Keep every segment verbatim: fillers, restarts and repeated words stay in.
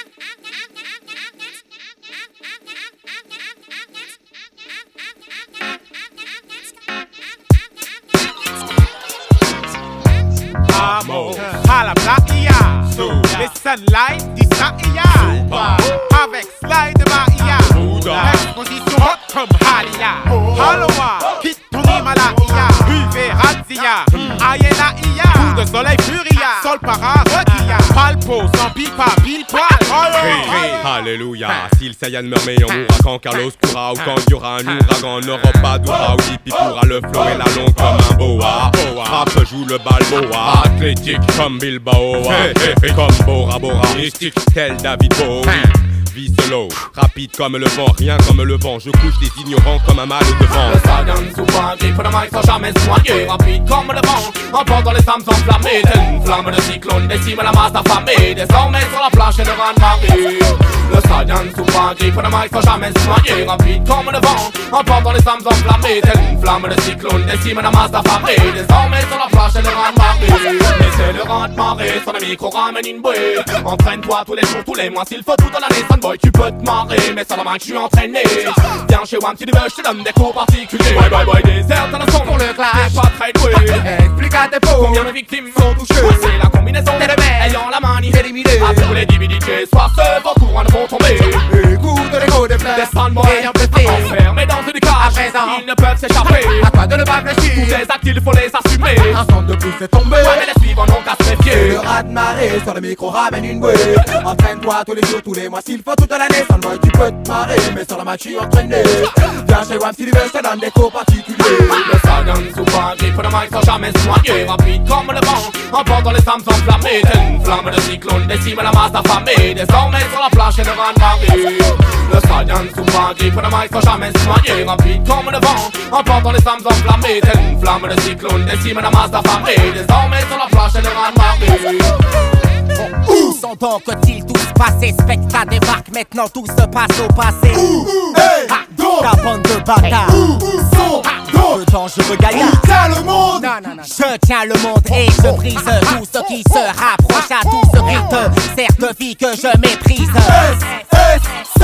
Amo, hala plaia, les sunlight d'Israël, avec slide Maïa, exposition hot comme Halia, Haloa, quitte ton Himalaya, buvez Razia, Ayena Ia, coup de soleil furia, sol para requilla, palpo, sans pipa, pile poil, Alléluia, si le Saiyan meurt mais on mourra quand Carlos courra, ou quand il y aura un ouragan, n'aura pas d'aura, ou Dipi pourra le flot et la longue comme un boa, frappe joue le balboa, athlétique comme Bilbao, et comme Bora Bora, mystique tel David Bowie. Vie solo, rapide comme le vent, rien comme le vent, je couche les ignorants comme un mal de vent. Le Saiyan souvent grippe le mic sans jamais se noyer, rapide comme le vent, emportant les âmes enflammées, telle une flamme de cyclone, décime la masse affamée, désormais sur la planche et le vent de marée. Le Saiyan souvent grippe le mic sans jamais se noyer, rapide comme le vent, emportant les âmes enflammées, telle une flamme de cyclone, décime la masse affamée, désormais sur la planche et le vent de marée. Mais c'est le vent de marée, sur le micro ramène une bouée, entraîne-toi tous les jours, tous les mois, s'il faut toute l'année, Sunboy, tu peux te marrer, mais ça la main que je suis entraîné. Viens chez Wam, si tu veux, je te donne des cours particuliers. Boy, boy, boy, désert dans le son pour le clash. T'es pas très doué. Explique à tes faux combien de victimes sont touchées. C'est la combinaison des deux ayant la manie éliminée. À tous les D V D J, soir ce vos courants ne vont tomber. Écoute l'écho des fleurs, des Sunboy ayant blessé, enfermés dans une cage. À présent, ils ne peuvent s'échapper. À toi de ne pas fléchir. Tous les actes, il faut les assumer. Un centre de plus est tombé. Ouais, mais les suivants n'ont qu'à se méfier. Le raz de marée sur le micro ramène une bouée. Entraîne-toi tous les jours, tous les mois, s'il faut toute l'année. Sunboy, tu peux te marrer, mais sur la match, tu es entraîné. Viens chez Wam, si tu veux, je te donne des cours particuliers. Le Saiyan souvent grippe le mic sans jamais se noyer, rapide comme le vent, emportant les âmes enflammées, telle une flamme de cyclone, décime la masse affamée, désormais sur la planche et le vent de marée. Le Saiyan souvent grippe le mic sans jamais se noyer, rapide comme le vent, emportant les âmes enflammées, telle une flamme de cyclone, décime la masse affamée, désormais sur la planche et le vent de marée. Où sont donc ils tous passés? Spectre débarque, maintenant tout se passe au passé. Où est donc ta bande de bâtards? Où sont donc le dangereux gaillard? Où tient le monde? Non, non, non. Je tiens le monde et je brise tout ce qui se rapproche à tout ce qui te sert de vie que je méprise. S S C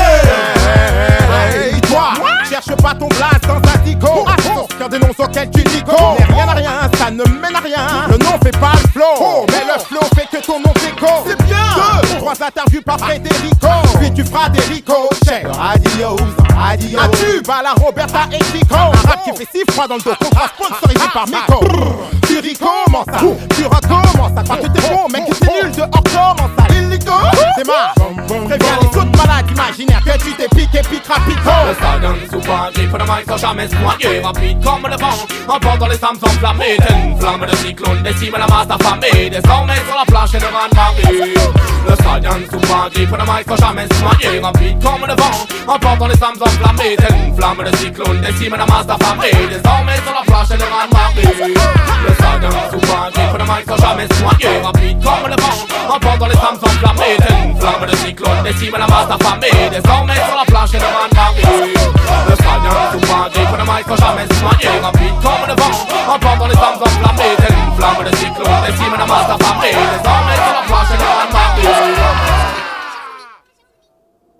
Hey, toi, cherche pas ton place dans un dico. Qu'un des noms auxquels tu nico. Mais rien à rien, ça ne mène à rien. Le nom fait pas le flow, mais le flow fait que ton nom déco. C'est bien. Deux, trois interviews par Federico. Puis tu feras des ricochets. Adios, adios. Un tube à la Roberta et Chico. Un rap qui fait si froid dans le dos. Contrat sponsorisé par Miko. Tu recommences ça, tu recommences ça. Quand tu t'es bon, mec, tu t'es nul dehors, comment ça? Illico, démarre. Préviens les autres malades imaginaires que tu t'es piqué, pique rapido. Le Saiyan souvent grippe le mic sans jamais se noyer, rapide comme le vent, emportant les âmes enflammées, telle une flamme de cyclone, décime la masse affamée, désormais sur la planche et le vent de marée. Le Saiyan souvent grippe le mic sans jamais se noyer, rapide comme le vent, emportant les âmes enflammées, telle une flamme de cyclone, décime la masse affamée, désormais sur la planche et le vent de marée. Le Saiyan souvent grippe le mic sans jamais se noyer, rapide comme le vent, emportant les âmes enflammées, telle une flamme de cyclone, décime la masse affamée, désormais sur la planche et le vent de marée. Le Saiyan souvent grippe le mic sans jamais se noyer, rapide